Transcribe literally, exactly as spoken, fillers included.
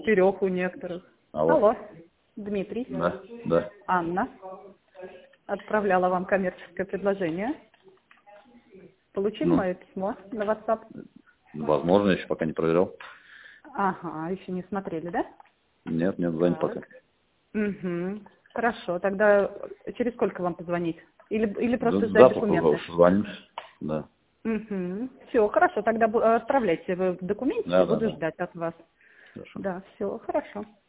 четырех у некоторых. Алло. Алло, Дмитрий. Да, да. Анна отправляла вам коммерческое предложение. Получили Ну, мое письмо на WhatsApp? возможно, еще пока не проверял. Ага, еще не смотрели, да? Нет, нет, занят Так. пока. Угу. Хорошо, тогда через сколько вам позвонить? Или, или просто Да, ждать завтра документы? созвонимся. Да. Угу. Все, хорошо, тогда бу- отправляйте вы документы, Да, да, буду да. ждать от вас. Хорошо. Да, все, хорошо.